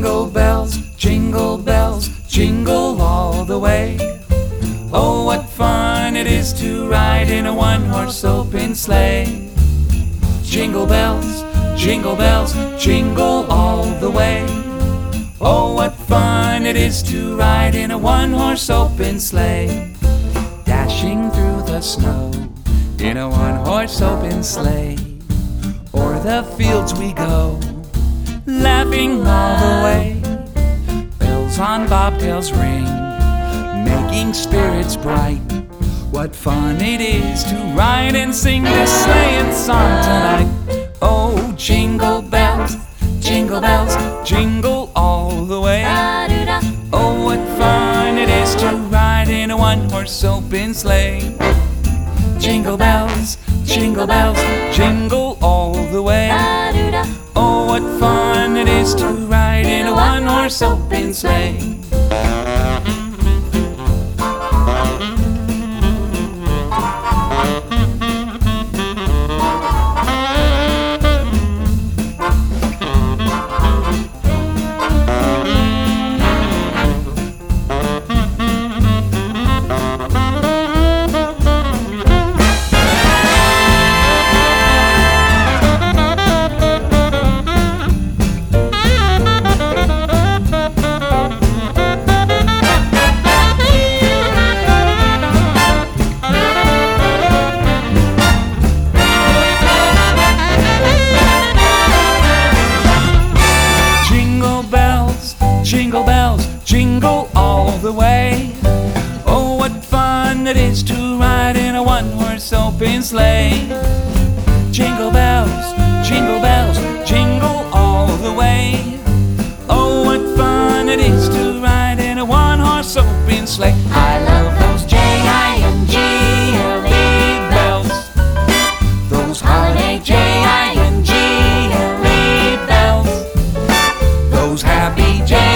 bells, jingle all the way. Oh, what fun it is to ride in a one-horse open sleigh. Jingle bells, jingle all the way. Oh, what fun it is to ride in a one-horse open sleigh. Dashing through the snow in a one-horse open sleigh. O'er the fields we go, laughing all the way. Bells on bobtails ring, making spirits bright. What fun it is to ride and sing this sleighing song tonight. Oh, jingle bells, jingle all the way. Oh, what fun it is to ride in a one-horse open sleigh. Jingle bells, jingle all the way. Oh, what fun it is to ride in a one-horse open sleigh. Jingle all the way. Oh, what fun it is to ride in a one-horse open sleigh. Jingle bells, jingle all the way. Oh, what fun it is to ride in a one-horse open sleigh. I love those J-I-N-G-L-E bells, those holiday J-I-N-G-L-E bells, those happy J